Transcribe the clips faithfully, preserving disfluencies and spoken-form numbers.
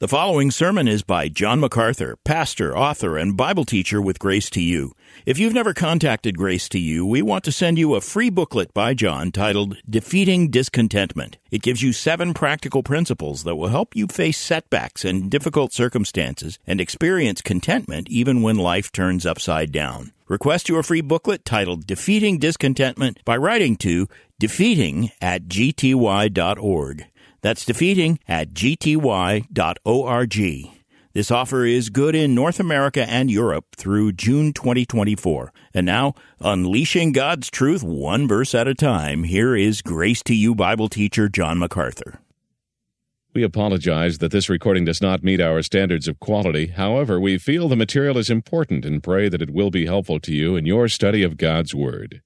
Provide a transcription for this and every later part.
The following sermon is by John MacArthur, pastor, author, and Bible teacher with Grace to You. If you've never contacted Grace to You, we want to send you a free booklet by John titled Defeating Discontentment. It gives you seven practical principles that will help you face setbacks and difficult circumstances and experience contentment even when life turns upside down. Request your free booklet titled Defeating Discontentment by writing to defeating at g t y dot org. That's defeating at g t y dot org. This offer is good in North America and Europe through June twenty twenty-four. And now, unleashing God's truth one verse at a time, here is Grace to You Bible teacher John MacArthur. We apologize that this recording does not meet our standards of quality. However, we feel the material is important and pray that it will be helpful to you in your study of God's Word.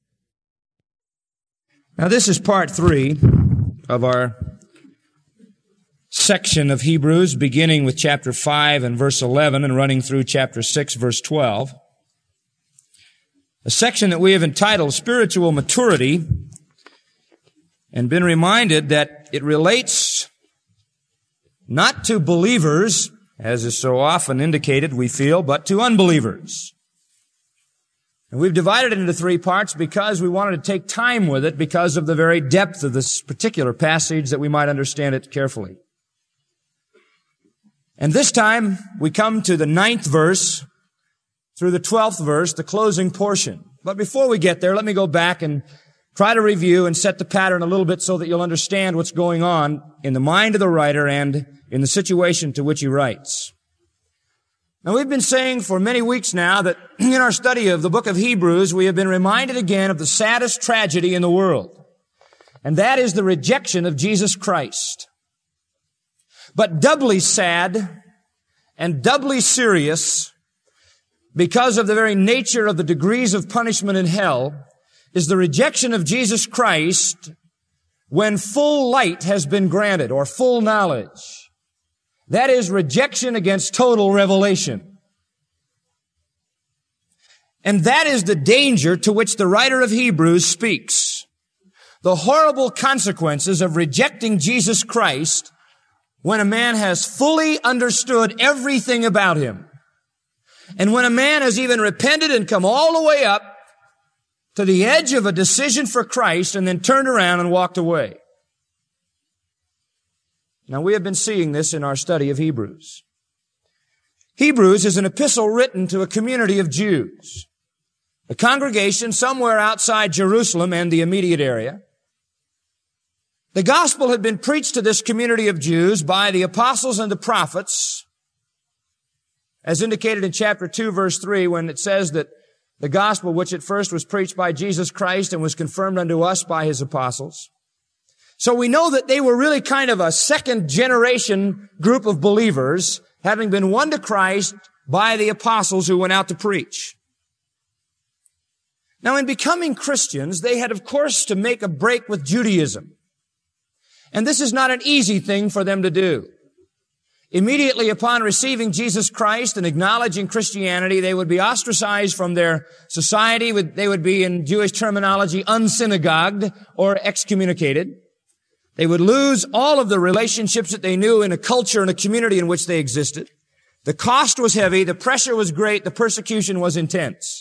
Now, this is part three of our section of Hebrews, beginning with chapter five and verse eleven and running through chapter six, verse twelve. A section that we have entitled Spiritual Maturity, and been reminded that it relates not to believers, as is so often indicated, we feel, but to unbelievers. And we've divided it into three parts because we wanted to take time with it because of the very depth of this particular passage that we might understand it carefully. And this time we come to the ninth verse through the twelfth verse, the closing portion. But before we get there, let me go back and try to review and set the pattern a little bit so that you'll understand what's going on in the mind of the writer and in the situation to which he writes. Now, we've been saying for many weeks now that in our study of the book of Hebrews, we have been reminded again of the saddest tragedy in the world, and that is the rejection of Jesus Christ. But doubly sad and doubly serious, because of the very nature of the degrees of punishment in hell, is the rejection of Jesus Christ when full light has been granted, or full knowledge. That is rejection against total revelation. And that is the danger to which the writer of Hebrews speaks. The horrible consequences of rejecting Jesus Christ when a man has fully understood everything about him. And when a man has even repented and come all the way up to the edge of a decision for Christ and then turned around and walked away. Now, we have been seeing this in our study of Hebrews. Hebrews is an epistle written to a community of Jews, a congregation somewhere outside Jerusalem and the immediate area. The gospel had been preached to this community of Jews by the apostles and the prophets, as indicated in chapter two, verse three, when it says that the gospel, which at first was preached by Jesus Christ and was confirmed unto us by his apostles. So we know that they were really kind of a second generation group of believers, having been won to Christ by the apostles who went out to preach. Now, in becoming Christians, they had, of course, to make a break with Judaism. And this is not an easy thing for them to do. Immediately upon receiving Jesus Christ and acknowledging Christianity, they would be ostracized from their society. They would be, in Jewish terminology, unsynagogued or excommunicated. They would lose all of the relationships that they knew in a culture and a community in which they existed. The cost was heavy, the pressure was great, the persecution was intense.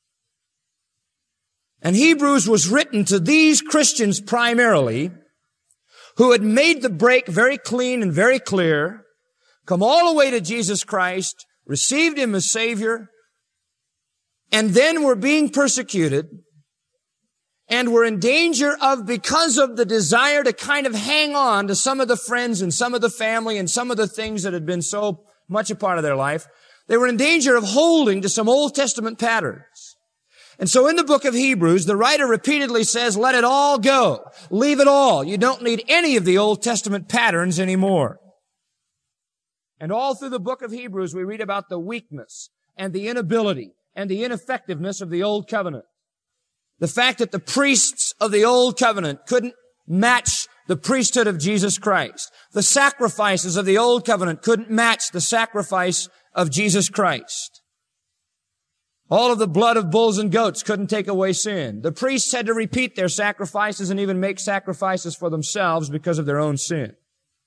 And Hebrews was written to these Christians primarily, who had made the break very clean and very clear, come all the way to Jesus Christ, received him as Savior, and then were being persecuted, and were in danger of, because of the desire to kind of hang on to some of the friends and some of the family and some of the things that had been so much a part of their life, they were in danger of holding to some Old Testament patterns. And so in the book of Hebrews, the writer repeatedly says, let it all go. Leave it all. You don't need any of the Old Testament patterns anymore. And all through the book of Hebrews, we read about the weakness and the inability and the ineffectiveness of the Old Covenant. The fact that the priests of the Old Covenant couldn't match the priesthood of Jesus Christ. The sacrifices of the Old Covenant couldn't match the sacrifice of Jesus Christ. All of the blood of bulls and goats couldn't take away sin. The priests had to repeat their sacrifices and even make sacrifices for themselves because of their own sin.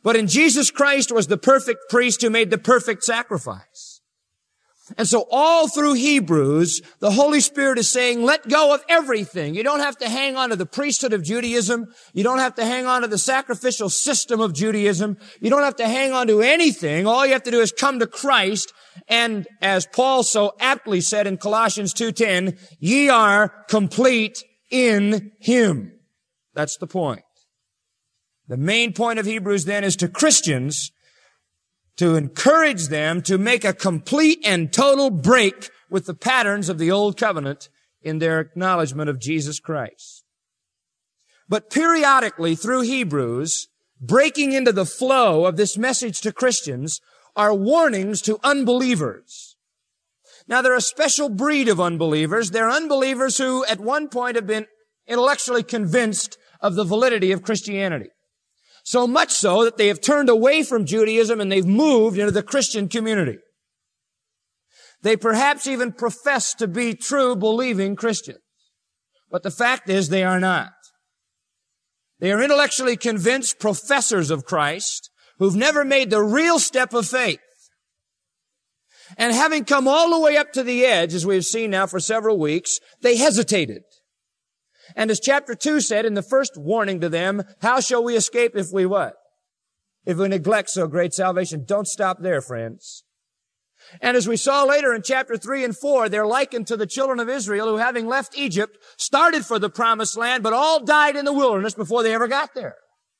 But in Jesus Christ was the perfect priest who made the perfect sacrifice. And so all through Hebrews, the Holy Spirit is saying, let go of everything. You don't have to hang on to the priesthood of Judaism. You don't have to hang on to the sacrificial system of Judaism. You don't have to hang on to anything. All you have to do is come to Christ. And as Paul so aptly said in Colossians two ten, ye are complete in Him. That's the point. The main point of Hebrews then is to Christians to encourage them to make a complete and total break with the patterns of the Old Covenant in their acknowledgement of Jesus Christ. But periodically through Hebrews, breaking into the flow of this message to Christians are warnings to unbelievers. Now, they're a special breed of unbelievers. They're unbelievers who at one point have been intellectually convinced of the validity of Christianity. So much so that they have turned away from Judaism and they've moved into the Christian community. They perhaps even profess to be true believing Christians. But the fact is they are not. They are intellectually convinced professors of Christ who've never made the real step of faith. And having come all the way up to the edge, as we've seen now for several weeks, they hesitated. And as chapter two said in the first warning to them, how shall we escape if we what? If we neglect so great salvation. Don't stop there, friends. And as we saw later in chapter three and four, they're likened to the children of Israel who, having left Egypt, started for the promised land, but all died in the wilderness before they ever got there.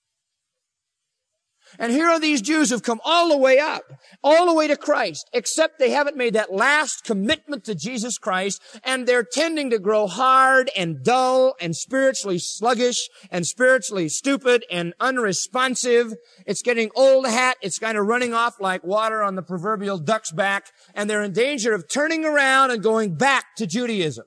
And here are these Jews who've come all the way up, all the way to Christ, except they haven't made that last commitment to Jesus Christ, and they're tending to grow hard and dull and spiritually sluggish and spiritually stupid and unresponsive. It's getting old hat. It's kind of running off like water on the proverbial duck's back, and they're in danger of turning around and going back to Judaism.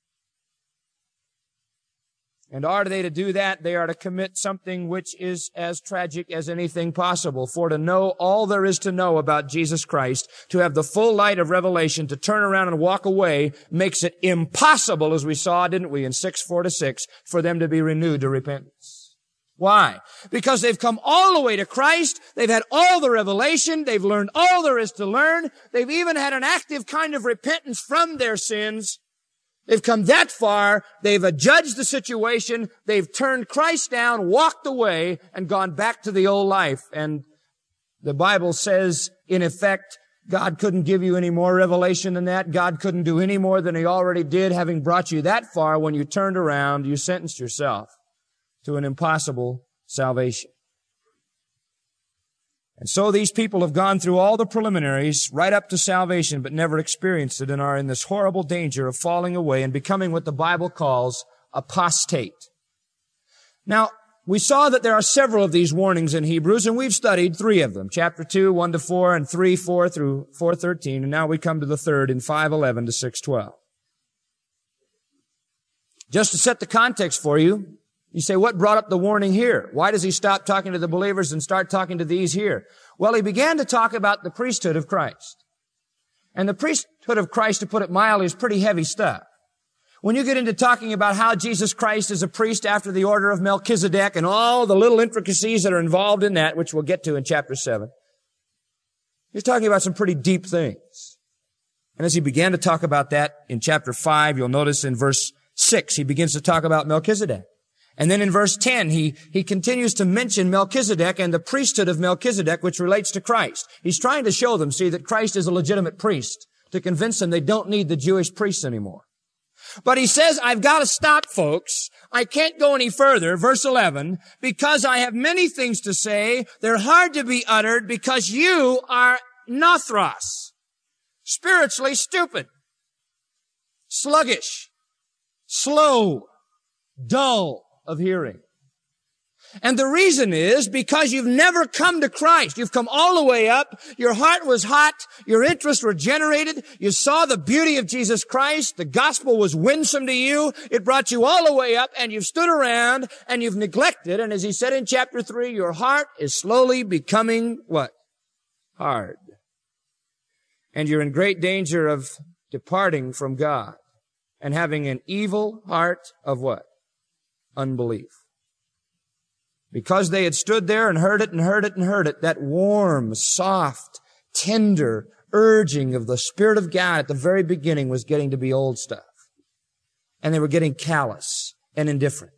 And are they to do that? They are to commit something which is as tragic as anything possible. For to know all there is to know about Jesus Christ, to have the full light of revelation, to turn around and walk away, makes it impossible, as we saw, didn't we, in six, four to six, for them to be renewed to repentance. Why? Because they've come all the way to Christ. They've had all the revelation. They've learned all there is to learn. They've even had an active kind of repentance from their sins. They've come that far, they've adjudged the situation, they've turned Christ down, walked away, and gone back to the old life. And the Bible says, in effect, God couldn't give you any more revelation than that. God couldn't do any more than He already did, having brought you that far. When you turned around, you sentenced yourself to an impossible salvation. And so these people have gone through all the preliminaries right up to salvation, but never experienced it and are in this horrible danger of falling away and becoming what the Bible calls apostate. Now, we saw that there are several of these warnings in Hebrews, and we've studied three of them. Chapter two, one to four, and three, four through four thirteen, and now we come to the third in five eleven to six twelve. Just to set the context for you, you say, what brought up the warning here? Why does he stop talking to the believers and start talking to these here? Well, he began to talk about the priesthood of Christ. And the priesthood of Christ, to put it mildly, is pretty heavy stuff. When you get into talking about how Jesus Christ is a priest after the order of Melchizedek and all the little intricacies that are involved in that, which we'll get to in chapter seven, he's talking about some pretty deep things. And as he began to talk about that in chapter five, you'll notice in verse six, he begins to talk about Melchizedek. And then in verse ten, he, he continues to mention Melchizedek and the priesthood of Melchizedek, which relates to Christ. He's trying to show them, see, that Christ is a legitimate priest, to convince them they don't need the Jewish priests anymore. But he says, I've got to stop, folks. I can't go any further, verse eleven, because I have many things to say. They're hard to be uttered because you are nothros, spiritually stupid, sluggish, slow, dull of hearing. And the reason is because you've never come to Christ. You've come all the way up. Your heart was hot. Your interests were generated. You saw the beauty of Jesus Christ. The gospel was winsome to you. It brought you all the way up, and you've stood around and you've neglected. And as he said in chapter three, your heart is slowly becoming what? Hard. And you're in great danger of departing from God and having an evil heart of what? Unbelief. Because they had stood there and heard it and heard it and heard it, that warm, soft, tender urging of the Spirit of God at the very beginning was getting to be old stuff. And they were getting callous and indifferent.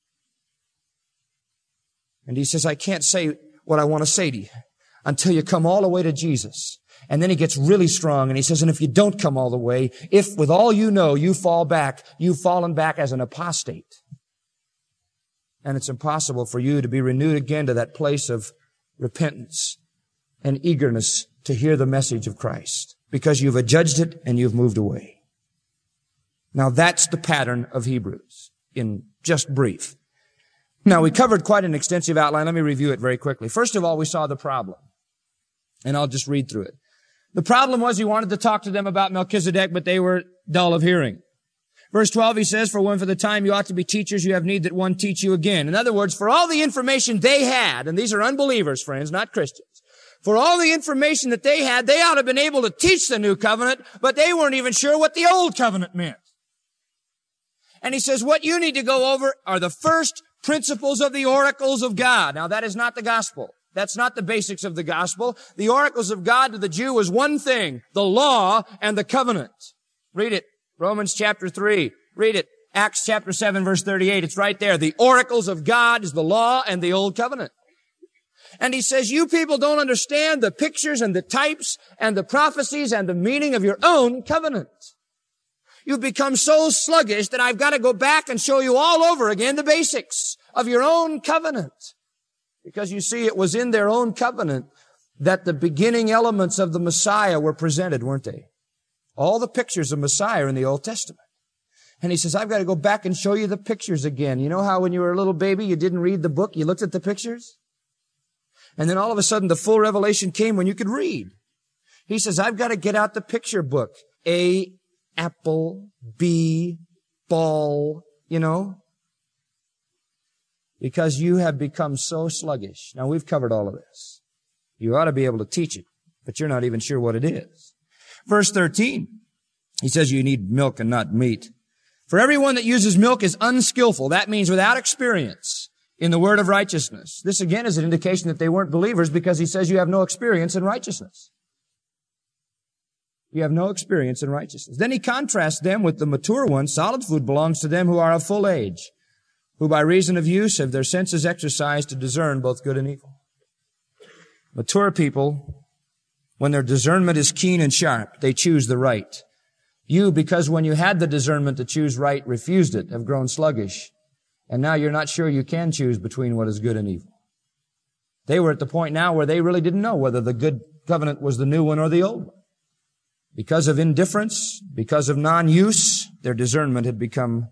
And he says, I can't say what I want to say to you until you come all the way to Jesus. And then he gets really strong and he says, and if you don't come all the way, if with all you know you fall back, you've fallen back as an apostate. And it's impossible for you to be renewed again to that place of repentance and eagerness to hear the message of Christ because you've adjudged it and you've moved away. Now that's the pattern of Hebrews in just brief. Now we covered quite an extensive outline. Let me review it very quickly. First of all, we saw the problem. And I'll just read through it. The problem was he wanted to talk to them about Melchizedek, but they were dull of hearing. Verse twelve, he says, for when for the time you ought to be teachers, you have need that one teach you again. In other words, for all the information they had, and these are unbelievers, friends, not Christians, for all the information that they had, they ought to have been able to teach the new covenant, but they weren't even sure what the old covenant meant. And he says, what you need to go over are the first principles of the oracles of God. Now, that is not the gospel. That's not the basics of the gospel. The oracles of God to the Jew was one thing, the law and the covenant. Read it. Romans chapter three. Read it. Acts chapter seven, verse thirty-eight. It's right there. The oracles of God is the law and the old covenant. And he says, you people don't understand the pictures and the types and the prophecies and the meaning of your own covenant. You've become so sluggish that I've got to go back and show you all over again the basics of your own covenant. Because you see, it was in their own covenant that the beginning elements of the Messiah were presented, weren't they? All the pictures of Messiah are in the Old Testament. And he says, I've got to go back and show you the pictures again. You know how when you were a little baby, you didn't read the book, you looked at the pictures? And then all of a sudden the full revelation came when you could read. He says, I've got to get out the picture book. A, apple, B, ball, you know? Because you have become so sluggish. Now, we've covered all of this. You ought to be able to teach it, but you're not even sure what it is. Verse thirteen, he says you need milk and not meat. For everyone that uses milk is unskillful. That means without experience in the word of righteousness. This again is an indication that they weren't believers because he says you have no experience in righteousness. You have no experience in righteousness. Then he contrasts them with the mature ones. Solid food belongs to them who are of full age, who by reason of use have their senses exercised to discern both good and evil. Mature people, when their discernment is keen and sharp, they choose the right. You, because when you had the discernment to choose right, refused it, have grown sluggish. And now you're not sure you can choose between what is good and evil. They were at the point now where they really didn't know whether the good covenant was the new one or the old one. Because of indifference, because of non-use, their discernment had become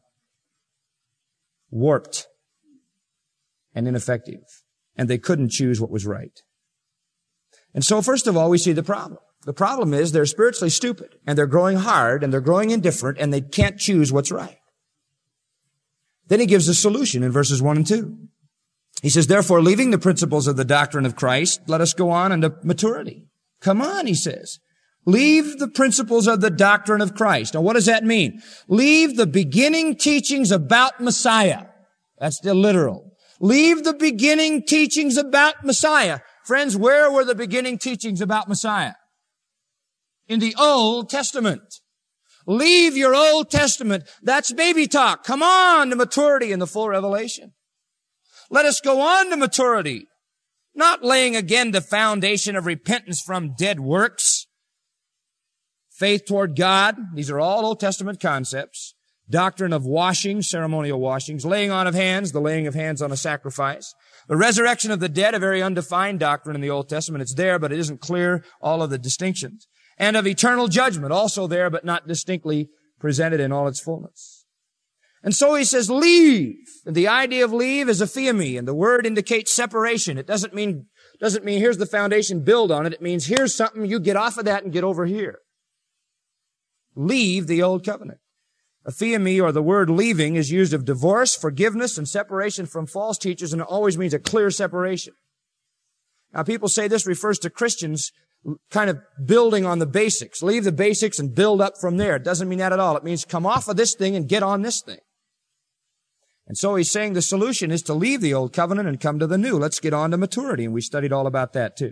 warped and ineffective. And they couldn't choose what was right. And so, first of all, we see the problem. The problem is they're spiritually stupid, and they're growing hard, and they're growing indifferent, and they can't choose what's right. Then he gives a solution in verses one and two. He says, therefore, leaving the principles of the doctrine of Christ, let us go on into maturity. Come on, he says. Leave the principles of the doctrine of Christ. Now, what does that mean? Leave the beginning teachings about Messiah. That's the literal. Leave the beginning teachings about Messiah. Friends, where were the beginning teachings about Messiah? In the Old Testament. Leave your Old Testament. That's baby talk. Come on to maturity in the full revelation. Let us go on to maturity. Not laying again the foundation of repentance from dead works. Faith toward God. These are all Old Testament concepts. Doctrine of washing, ceremonial washings. Laying on of hands, the laying of hands on a sacrifice. The resurrection of the dead, a very undefined doctrine in the Old Testament. It's there, but it isn't clear, all of the distinctions. And of eternal judgment, also there, but not distinctly presented in all its fullness. And so he says, leave. And the idea of leave is aphiemi, and the word indicates separation. It doesn't mean, doesn't mean here's the foundation, build on it. It means here's something, you get off of that and get over here. Leave the old covenant. Aphiemi, or the word leaving, is used of divorce, forgiveness, and separation from false teachers, and it always means a clear separation. Now, people say this refers to Christians kind of building on the basics. Leave the basics and build up from there. It doesn't mean that at all. It means come off of this thing and get on this thing. And so he's saying the solution is to leave the old covenant and come to the new. Let's get on to maturity, and we studied all about that too.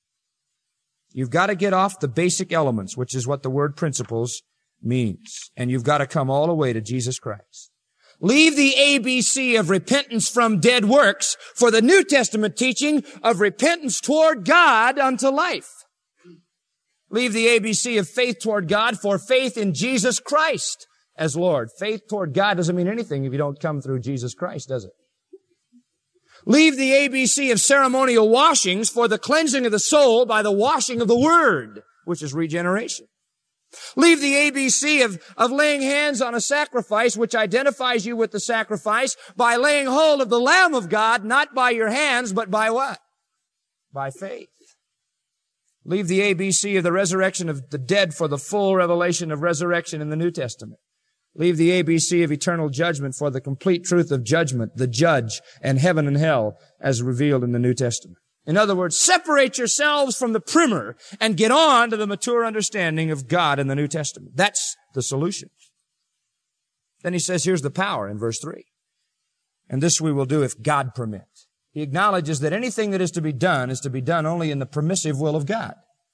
You've got to get off the basic elements, which is what the word principles means. And you've got to come all the way to Jesus Christ. Leave the A B C of repentance from dead works for the New Testament teaching of repentance toward God unto life. Leave the A B C of faith toward God for faith in Jesus Christ as Lord. Faith toward God doesn't mean anything if you don't come through Jesus Christ, does it? Leave the A B C of ceremonial washings for the cleansing of the soul by the washing of the Word, which is regeneration. Leave the A B C of, of laying hands on a sacrifice, which identifies you with the sacrifice, by laying hold of the Lamb of God, not by your hands, but by what? By faith. Leave the A B C of the resurrection of the dead for the full revelation of resurrection in the New Testament. Leave the A B C of eternal judgment for the complete truth of judgment, the judge, and heaven and hell as revealed in the New Testament. In other words, separate yourselves from the primer and get on to the mature understanding of God in the New Testament. That's the solution. Then he says, here's the power in verse three. And this we will do if God permit. He acknowledges that anything that is to be done is to be done only in the permissive will of God.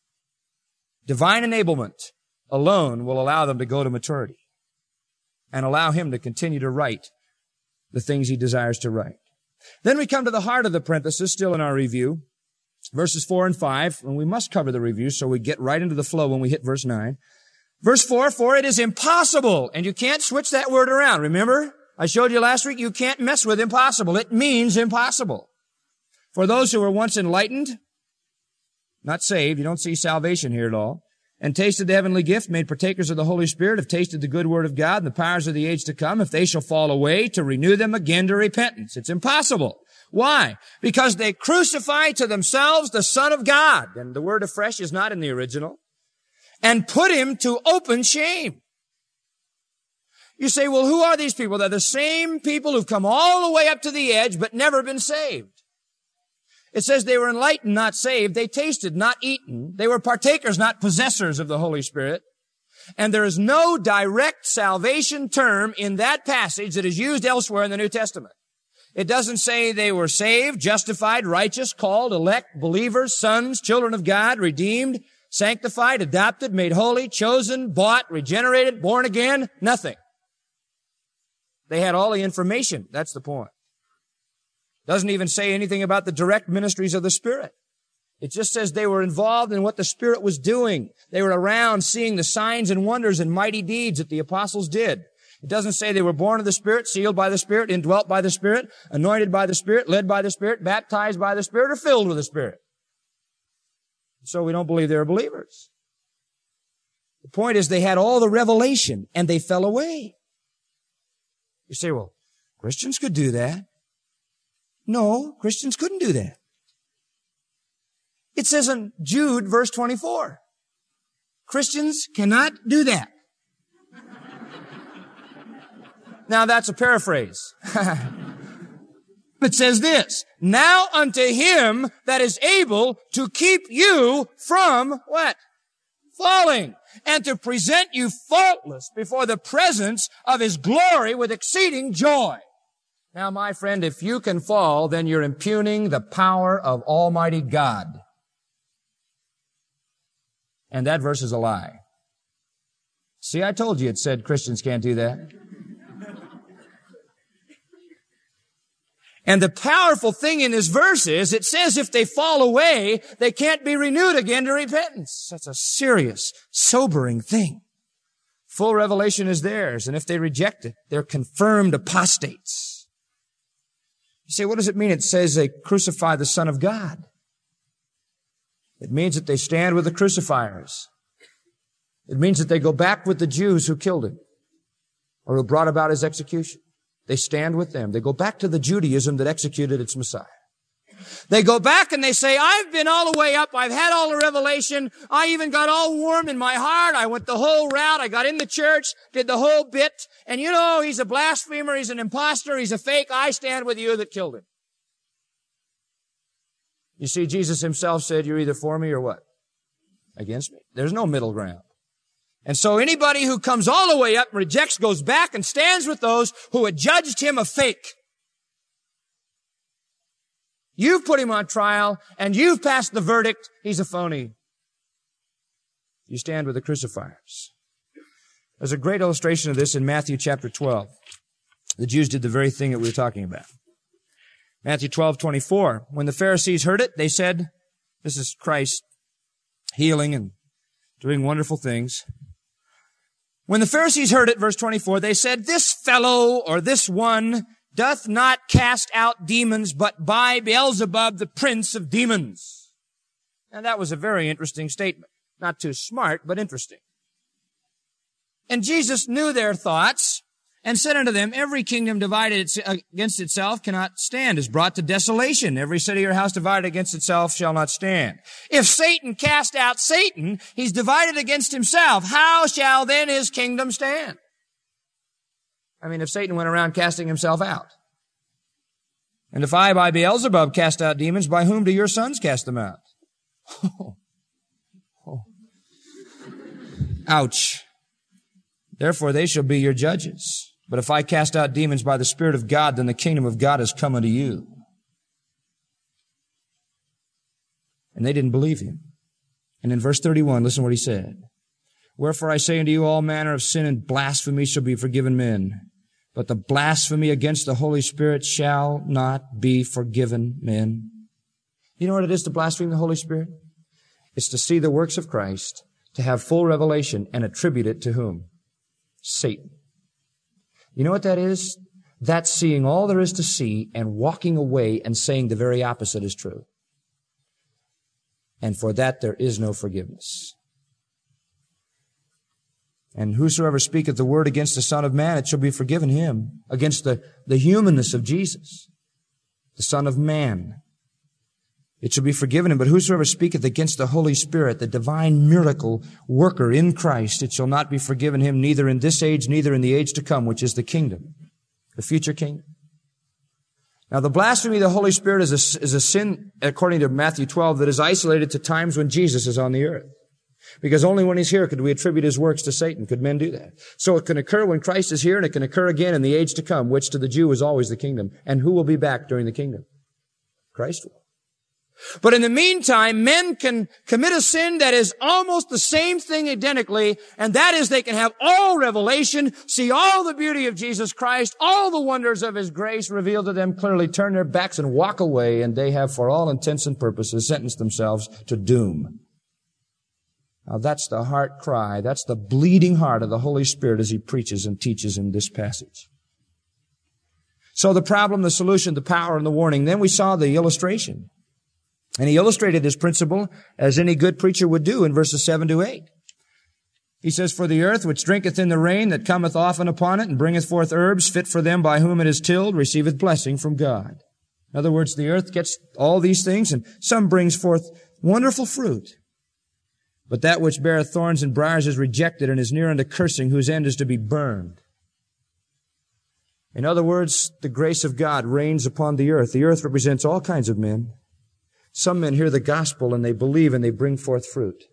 Divine enablement alone will allow them to go to maturity and allow him to continue to write the things he desires to write. Then we come to the heart of the parenthesis, still in our review, verses four and five, and we must cover the review so we get right into the flow when we hit verse nine. Verse four, for it is impossible, and you can't switch that word around. Remember, I showed you last week, you can't mess with impossible. It means impossible. For those who were once enlightened, not saved, you don't see salvation here at all, and tasted the heavenly gift, made partakers of the Holy Spirit, have tasted the good word of God and the powers of the age to come, if they shall fall away, to renew them again to repentance. It's impossible. Why? Because they crucify to themselves the Son of God, and the word afresh is not in the original, and put him to open shame. You say, well, who are these people? They're the same people who've come all the way up to the edge, but never been saved. It says they were enlightened, not saved. They tasted, not eaten. They were partakers, not possessors of the Holy Spirit. And there is no direct salvation term in that passage that is used elsewhere in the New Testament. It doesn't say they were saved, justified, righteous, called, elect, believers, sons, children of God, redeemed, sanctified, adopted, made holy, chosen, bought, regenerated, born again. Nothing. They had all the information. That's the point. Doesn't even say anything about the direct ministries of the Spirit. It just says they were involved in what the Spirit was doing. They were around seeing the signs and wonders and mighty deeds that the apostles did. It doesn't say they were born of the Spirit, sealed by the Spirit, indwelt by the Spirit, anointed by the Spirit, led by the Spirit, baptized by the Spirit, or filled with the Spirit. So we don't believe they were believers. The point is they had all the revelation and they fell away. You say, well, Christians could do that. No, Christians couldn't do that. It says in Jude, verse twenty-four, Christians cannot do that. Now that's a paraphrase. It says this, now unto him that is able to keep you from what? Falling, and to present you faultless before the presence of his glory with exceeding joy. Now, my friend, if you can fall, then you're impugning the power of Almighty God. And that verse is a lie. See, I told you it said Christians can't do that. And the powerful thing in this verse is, it says if they fall away, they can't be renewed again to repentance. That's a serious, sobering thing. Full revelation is theirs, and if they reject it, they're confirmed apostates. You say, what does it mean? It says they crucify the Son of God. It means that they stand with the crucifiers. It means that they go back with the Jews who killed him or who brought about his execution. They stand with them. They go back to the Judaism that executed its Messiah. They go back and they say, I've been all the way up. I've had all the revelation. I even got all warm in my heart. I went the whole route. I got in the church, did the whole bit. And you know, he's a blasphemer. He's an imposter. He's a fake. I stand with you that killed him. You see, Jesus himself said, you're either for me or what? Against me. There's no middle ground. And so anybody who comes all the way up and rejects goes back and stands with those who had judged him a fake. You've put him on trial and you've passed the verdict. He's a phony. You stand with the crucifiers. There's a great illustration of this in Matthew chapter twelve. The Jews did the very thing that we were talking about. Matthew twelve twenty-four. When the Pharisees heard it, they said, this is Christ healing and doing wonderful things. When the Pharisees heard it, verse twenty-four, they said, this fellow or this one doth not cast out demons, but by Beelzebub, the prince of demons. And that was a very interesting statement. Not too smart, but interesting. And Jesus knew their thoughts and said unto them, every kingdom divided against itself cannot stand, is brought to desolation. Every city or house divided against itself shall not stand. If Satan cast out Satan, he's divided against himself. How shall then his kingdom stand? I mean, if Satan went around casting himself out. And if I by Beelzebub cast out demons, by whom do your sons cast them out? Oh. Oh. Ouch. Therefore they shall be your judges. But if I cast out demons by the Spirit of God, then the kingdom of God has come unto you. And they didn't believe him. And in verse thirty-one, listen to what he said. Wherefore I say unto you, all manner of sin and blasphemy shall be forgiven men. But the blasphemy against the Holy Spirit shall not be forgiven men. You know what it is to blaspheme the Holy Spirit? It's to see the works of Christ, to have full revelation, and attribute it to whom? Satan. You know what that is? That's seeing all there is to see and walking away and saying the very opposite is true. And for that there is no forgiveness. And whosoever speaketh the word against the Son of Man, it shall be forgiven him. Against the, the humanness of Jesus, the Son of Man, it shall be forgiven him. But whosoever speaketh against the Holy Spirit, the divine miracle worker in Christ, it shall not be forgiven him, neither in this age, neither in the age to come, which is the kingdom, the future kingdom. Now, the blasphemy of the Holy Spirit is a, is a sin, according to Matthew twelve, that is isolated to times when Jesus is on the earth. Because only when he's here could we attribute his works to Satan. Could men do that? So it can occur when Christ is here, and it can occur again in the age to come, which to the Jew is always the kingdom. And who will be back during the kingdom? Christ will. But in the meantime, men can commit a sin that is almost the same thing identically, and that is they can have all revelation, see all the beauty of Jesus Christ, all the wonders of his grace revealed to them clearly, turn their backs and walk away, and they have, for all intents and purposes, sentenced themselves to doom. Now that's the heart cry, that's the bleeding heart of the Holy Spirit as he preaches and teaches in this passage. So the problem, the solution, the power, and the warning. Then we saw the illustration. And he illustrated this principle as any good preacher would do in verses seven to eight. He says, for the earth which drinketh in the rain that cometh often upon it, and bringeth forth herbs fit for them by whom it is tilled, receiveth blessing from God. In other words, the earth gets all these things, and some brings forth wonderful fruit. But that which beareth thorns and briars is rejected, and is near unto cursing, whose end is to be burned. In other words, the grace of God reigns upon the earth. The earth represents all kinds of men. Some men hear the gospel and they believe and they bring forth fruit.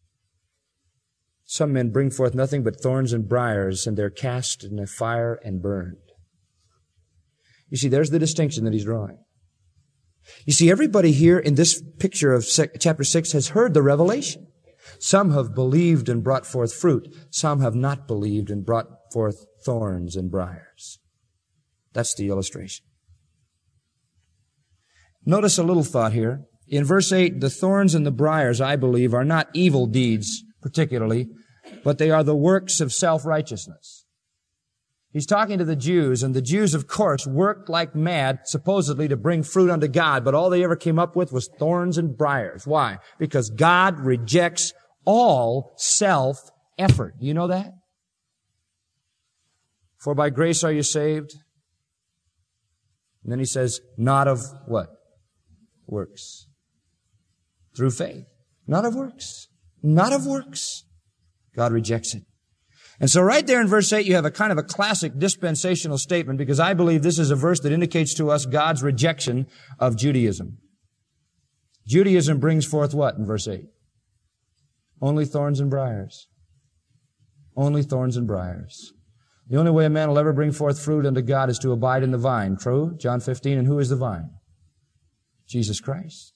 Some men bring forth nothing but thorns and briars, and they're cast in the fire and burned. You see, there's the distinction that he's drawing. You see, everybody here in this picture of chapter six has heard the revelation. Some have believed and brought forth fruit. Some have not believed and brought forth thorns and briars. That's the illustration. Notice a little thought here. In verse eight, the thorns and the briars, I believe, are not evil deeds particularly, but they are the works of self-righteousness. He's talking to the Jews, and the Jews, of course, worked like mad, supposedly to bring fruit unto God, but all they ever came up with was thorns and briars. Why? Because God rejects all self-effort. Do you know that? For by grace are you saved. And then he says, not of what? Works. Through faith. Not of works. Not of works. God rejects it. And so right there in verse eight, you have a kind of a classic dispensational statement, because I believe this is a verse that indicates to us God's rejection of Judaism. Judaism brings forth what in verse eight? Only thorns and briars. Only thorns and briars. The only way a man will ever bring forth fruit unto God is to abide in the vine. True? John fifteen. And who is the vine? Jesus Christ.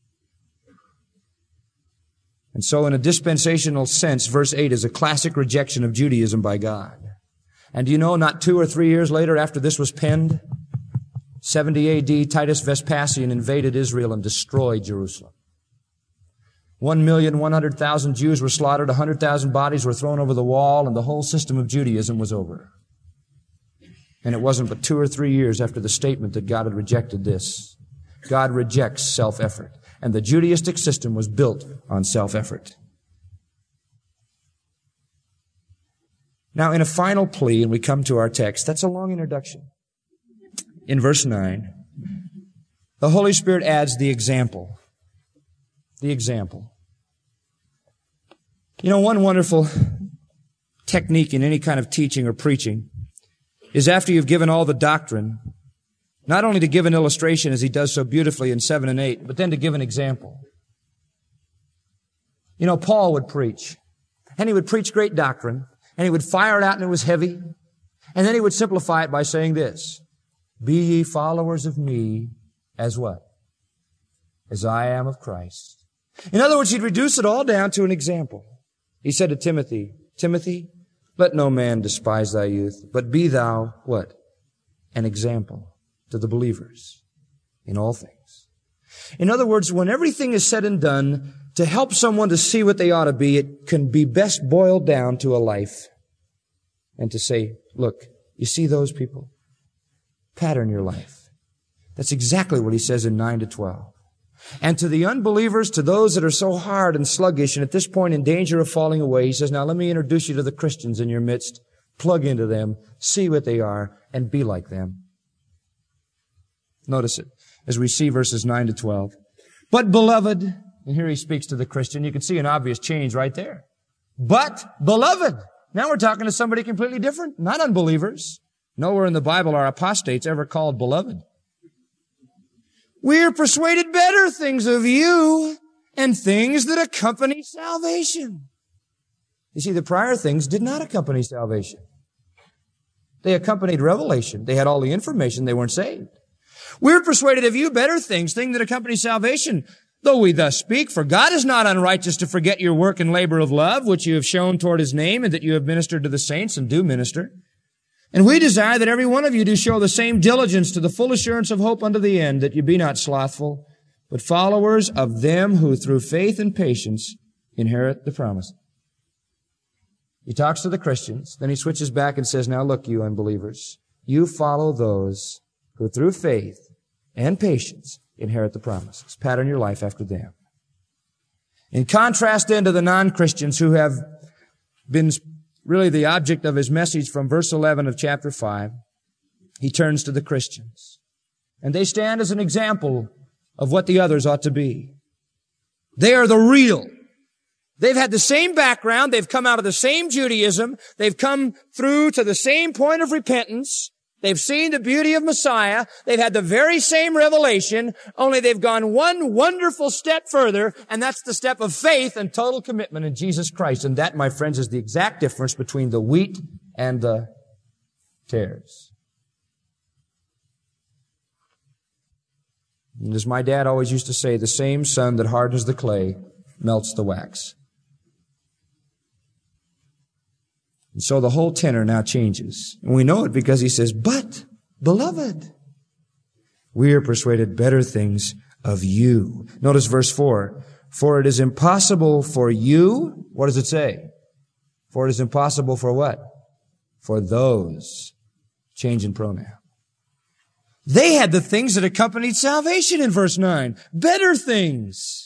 And so in a dispensational sense, verse eight is a classic rejection of Judaism by God. And do you know, not two or three years later after this was penned, seventy A D, Titus Vespasian invaded Israel and destroyed Jerusalem. One million, one hundred thousand Jews were slaughtered, a hundred thousand bodies were thrown over the wall, and the whole system of Judaism was over. And it wasn't but two or three years after the statement that God had rejected this. God rejects self-effort. And the Judaistic system was built on self-effort. Now, in a final plea, and we come to our text, that's a long introduction. In verse nine, the Holy Spirit adds the example. The example. You know, one wonderful technique in any kind of teaching or preaching is after you've given all the doctrine, not only to give an illustration as he does so beautifully in seven and eight, but then to give an example. You know, Paul would preach, and he would preach great doctrine, and he would fire it out and it was heavy, and then he would simplify it by saying this, be ye followers of me as what? As I am of Christ. In other words, he'd reduce it all down to an example. He said to Timothy, Timothy, let no man despise thy youth, but be thou, what? An example to the believers in all things. In other words, when everything is said and done, to help someone to see what they ought to be, it can be best boiled down to a life. And to say, look, you see those people? Pattern your life. That's exactly what he says in nine to twelve. And to the unbelievers, to those that are so hard and sluggish and at this point in danger of falling away, he says, now let me introduce you to the Christians in your midst. Plug into them, see what they are, and be like them. Notice it as we see verses nine to twelve. But beloved, and here he speaks to the Christian, you can see an obvious change right there. But beloved, now we're talking to somebody completely different, not unbelievers. Nowhere in the Bible are apostates ever called beloved. We are persuaded better things of you and things that accompany salvation. You see, the prior things did not accompany salvation. They accompanied revelation. They had all the information. They weren't saved. We're persuaded of you better things, things that accompany salvation, though we thus speak. For God is not unrighteous to forget your work and labor of love, which you have shown toward his name, and that you have ministered to the saints and do minister. And we desire that every one of you do show the same diligence to the full assurance of hope unto the end, that you be not slothful, but followers of them who through faith and patience inherit the promise. He talks to the Christians, then he switches back and says, now look, you unbelievers, you follow those who through faith and patience inherit the promises. Pattern your life after them. In contrast then to the non-Christians who have been really the object of his message from verse eleven of chapter five, he turns to the Christians. And they stand as an example of what the others ought to be. They are the real. They've had the same background. They've come out of the same Judaism. They've come through to the same point of repentance. They've seen the beauty of Messiah. They've had the very same revelation, only they've gone one wonderful step further, and that's the step of faith and total commitment in Jesus Christ. And that, my friends, is the exact difference between the wheat and the tares. And as my dad always used to say, the same sun that hardens the clay melts the wax. And so the whole tenor now changes. And we know it because he says, but, beloved, we are persuaded better things of you. Notice verse four. For it is impossible for you, what does it say? For it is impossible for what? For those. Change in pronoun. They had the things that accompanied salvation in verse nine. Better things.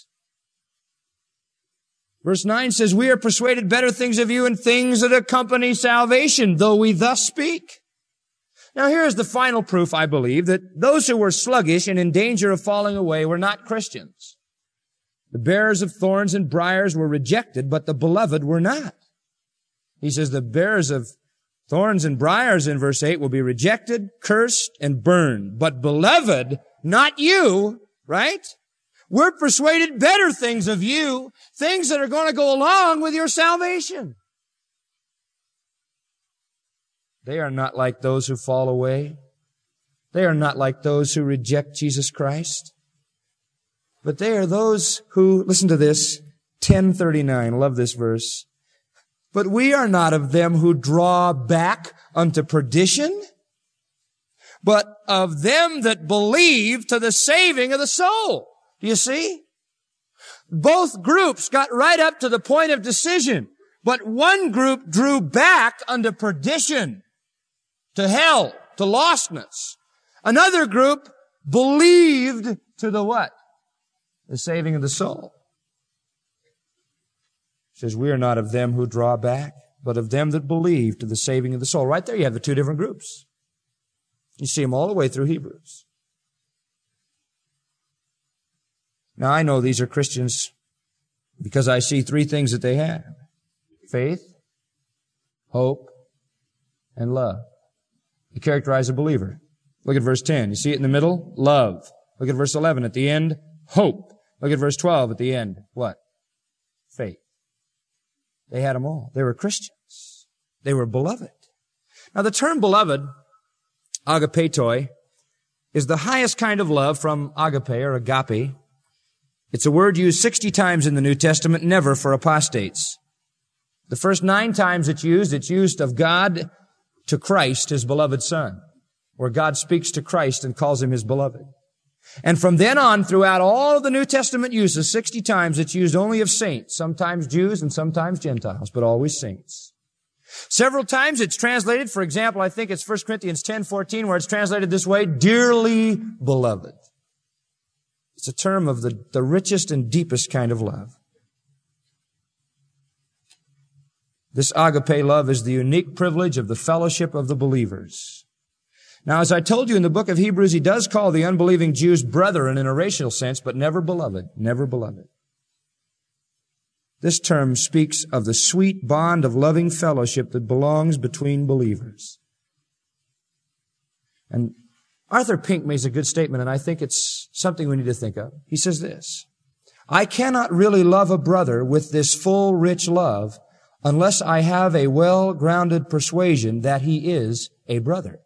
Verse nine says, we are persuaded better things of you and things that accompany salvation, though we thus speak. Now here is the final proof, I believe, that those who were sluggish and in danger of falling away were not Christians. The bearers of thorns and briars were rejected, but the beloved were not. He says the bearers of thorns and briars in verse eight will be rejected, cursed, and burned. But beloved, not you, right? We're persuaded better things of you, things that are going to go along with your salvation. They are not like those who fall away. They are not like those who reject Jesus Christ. But they are those who, listen to this, ten thirty-nine, love this verse. But we are not of them who draw back unto perdition, but of them that believe to the saving of the soul. Do you see? Both groups got right up to the point of decision, but one group drew back unto perdition, to hell, to lostness. Another group believed to the what? The saving of the soul. It says, we are not of them who draw back, but of them that believe to the saving of the soul. Right there you have the two different groups. You see them all the way through Hebrews. Now I know these are Christians because I see three things that they have. Faith, hope, and love. They characterize a believer. Look at verse ten. You see it in the middle? Love. Look at verse eleven. At the end, hope. Look at verse twelve. At the end, what? Faith. They had them all. They were Christians. They were beloved. Now the term beloved, agapetoi, is the highest kind of love from agape or agape. It's a word used sixty times in the New Testament, never for apostates. The first nine times it's used, it's used of God to Christ, His beloved Son, where God speaks to Christ and calls Him His beloved. And from then on, throughout all of the New Testament uses, sixty times it's used only of saints, sometimes Jews and sometimes Gentiles, but always saints. Several times it's translated, for example, I think it's First Corinthians ten fourteen, where it's translated this way, dearly beloved. It's a term of the, the richest and deepest kind of love. This agape love is the unique privilege of the fellowship of the believers. Now, as I told you in the book of Hebrews, he does call the unbelieving Jews brethren in a racial sense, but never beloved, never beloved. This term speaks of the sweet bond of loving fellowship that belongs between believers. And Arthur Pink makes a good statement, and I think it's something we need to think of. He says this, I cannot really love a brother with this full, rich love unless I have a well-grounded persuasion that he is a brother.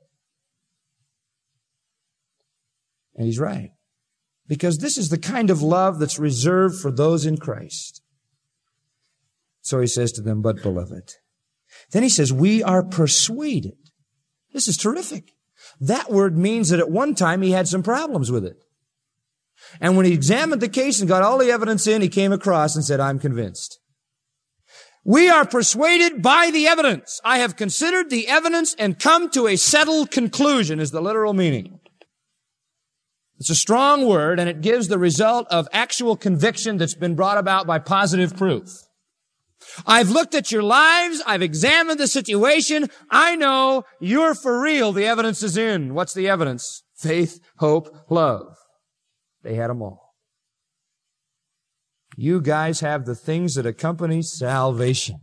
And he's right. Because this is the kind of love that's reserved for those in Christ. So he says to them, but beloved. Then he says, we are persuaded. This is terrific. That word means that at one time he had some problems with it. And when he examined the case and got all the evidence in, he came across and said, I'm convinced. We are persuaded by the evidence. I have considered the evidence and come to a settled conclusion is the literal meaning. It's a strong word, and it gives the result of actual conviction that's been brought about by positive proof. I've looked at your lives. I've examined the situation. I know you're for real. The evidence is in. What's the evidence? Faith, hope, love. They had them all. You guys have the things that accompany salvation.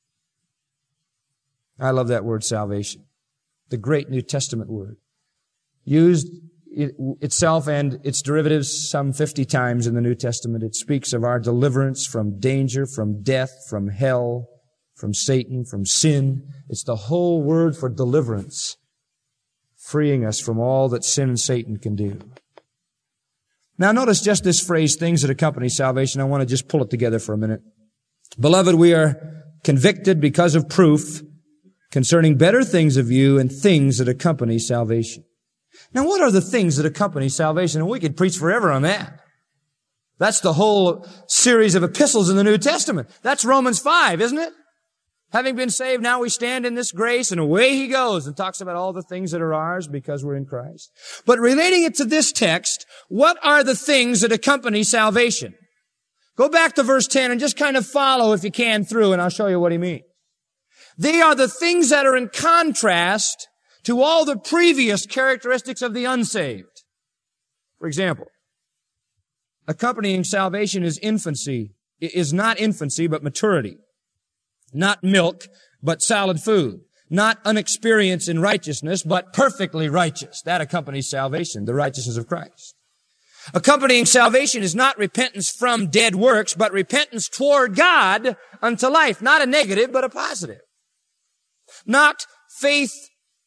I love that word, salvation. The great New Testament word. Used It, itself and its derivatives some fifty times in the New Testament. It speaks of our deliverance from danger, from death, from hell, from Satan, from sin. It's the whole word for deliverance, freeing us from all that sin and Satan can do. Now notice just this phrase, things that accompany salvation. I want to just pull it together for a minute. Beloved, we are convicted because of proof concerning better things of you and things that accompany salvation. Now, what are the things that accompany salvation? And we could preach forever on that. That's the whole series of epistles in the New Testament. That's Romans five, isn't it? Having been saved, now we stand in this grace, and away he goes and talks about all the things that are ours because we're in Christ. But relating it to this text, what are the things that accompany salvation? Go back to verse ten and just kind of follow, if you can, through, and I'll show you what he means. They are the things that are in contrast to all the previous characteristics of the unsaved. For example, accompanying salvation is infancy, is not infancy, but maturity. Not milk, but solid food. Not unexperienced in righteousness, but perfectly righteous. That accompanies salvation, the righteousness of Christ. Accompanying salvation is not repentance from dead works, but repentance toward God unto life. Not a negative, but a positive. Not faith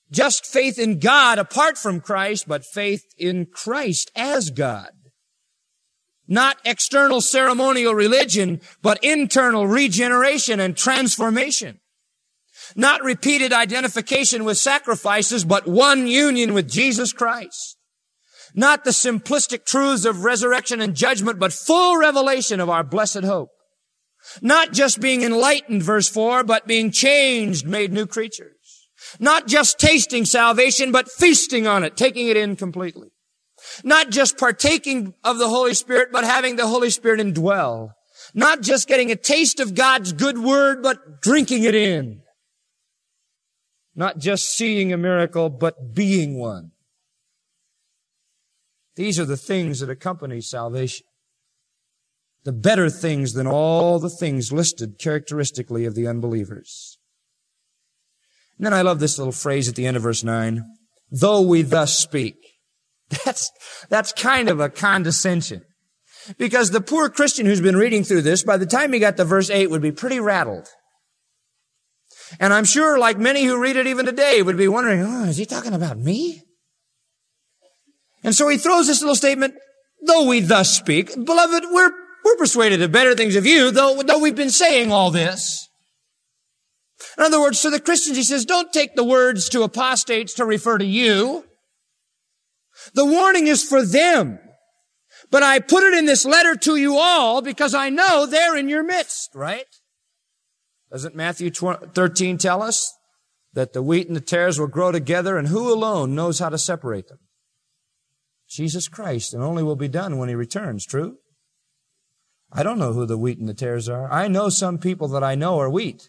just faith in God apart from Christ, but faith in Christ as God. Not external ceremonial religion, but internal regeneration and transformation. Not repeated identification with sacrifices, but one union with Jesus Christ. Not the simplistic truths of resurrection and judgment, but full revelation of our blessed hope. Not just being enlightened, verse four, but being changed, made new creatures. Not just tasting salvation, but feasting on it, taking it in completely. Not just partaking of the Holy Spirit, but having the Holy Spirit indwell. Not just getting a taste of God's good word, but drinking it in. Not just seeing a miracle, but being one. These are the things that accompany salvation. The better things than all the things listed characteristically of the unbelievers. And then I love this little phrase at the end of verse nine. Though we thus speak. That's, that's kind of a condescension. Because the poor Christian who's been reading through this, by the time he got to verse eight, would be pretty rattled. And I'm sure, like many who read it even today, would be wondering, oh, is he talking about me? And so he throws this little statement, though we thus speak. Beloved, we're, we're persuaded of better things of you, though, though we've been saying all this. In other words, to the Christians, he says, don't take the words to apostates to refer to you. The warning is for them. But I put it in this letter to you all because I know they're in your midst, right? Doesn't Matthew thirteen tell us that the wheat and the tares will grow together, and who alone knows how to separate them? Jesus Christ, and only will be done when He returns, true? I don't know who the wheat and the tares are. I know some people that I know are wheat.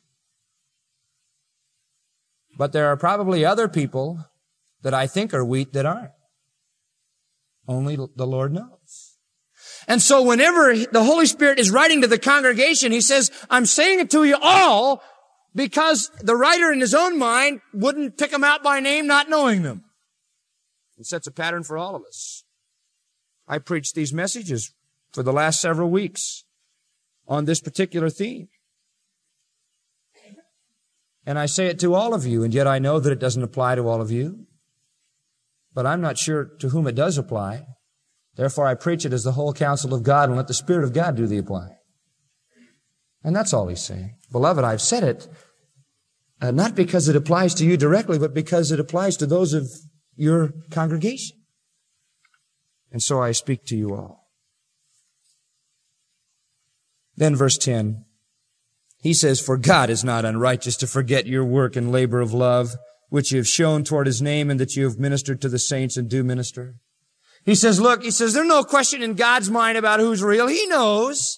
But there are probably other people that I think are wheat that aren't. Only the Lord knows. And so whenever the Holy Spirit is writing to the congregation, He says, I'm saying it to you all because the writer in his own mind wouldn't pick them out by name not knowing them. It sets a pattern for all of us. I preached these messages for the last several weeks on this particular theme. And I say it to all of you, and yet I know that it doesn't apply to all of you. But I'm not sure to whom it does apply. Therefore, I preach it as the whole counsel of God and let the Spirit of God do the applying. And that's all He's saying. Beloved, I've said it uh, not because it applies to you directly, but because it applies to those of your congregation. And so I speak to you all. Then verse ten, he says, for God is not unrighteous to forget your work and labor of love, which you have shown toward His name, and that you have ministered to the saints and do minister. He says, look, he says, there's no question in God's mind about who's real. He knows.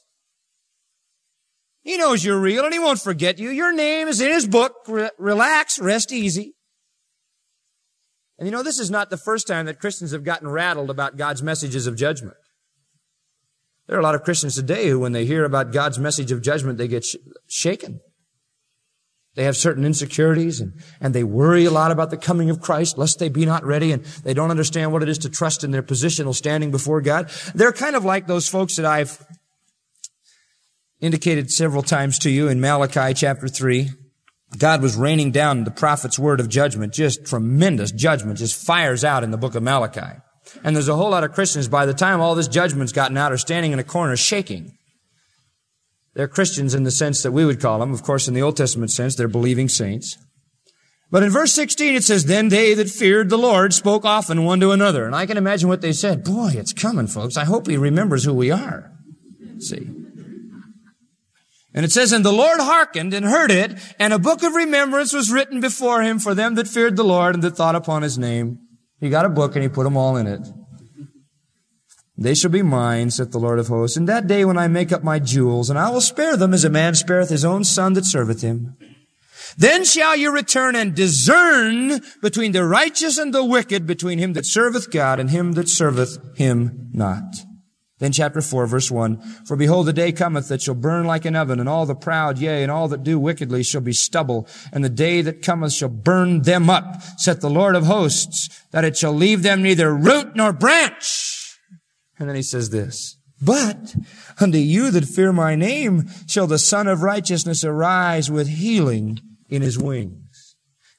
He knows you're real, and He won't forget you. Your name is in His book. Re- relax, rest easy. And you know, this is not the first time that Christians have gotten rattled about God's messages of judgment. There are a lot of Christians today who, when they hear about God's message of judgment, they get sh- shaken. They have certain insecurities, and, and they worry a lot about the coming of Christ, lest they be not ready, and they don't understand what it is to trust in their positional standing before God. They're kind of like those folks that I've indicated several times to you in Malachi chapter three. God was raining down the prophet's word of judgment, just tremendous judgment, just fires out in the book of Malachi. And there's a whole lot of Christians, by the time all this judgment's gotten out, are standing in a corner shaking. They're Christians in the sense that we would call them. Of course, in the Old Testament sense, they're believing saints. But in verse sixteen, it says, then they that feared the Lord spoke often one to another. And I can imagine what they said. Boy, it's coming, folks. I hope He remembers who we are. See? And it says, and the Lord hearkened and heard it, and a book of remembrance was written before Him for them that feared the Lord and that thought upon His name. He got a book and He put them all in it. They shall be mine, saith the Lord of hosts, in that day when I make up my jewels, and I will spare them as a man spareth his own son that serveth him. Then shall you return and discern between the righteous and the wicked, between him that serveth God and him that serveth Him not. Then chapter four, verse one, for behold, the day cometh that shall burn like an oven, and all the proud, yea, and all that do wickedly shall be stubble. And the day that cometh shall burn them up, saith the Lord of hosts, that it shall leave them neither root nor branch. And then he says this, but unto you that fear my name shall the Son of Righteousness arise with healing in His wings.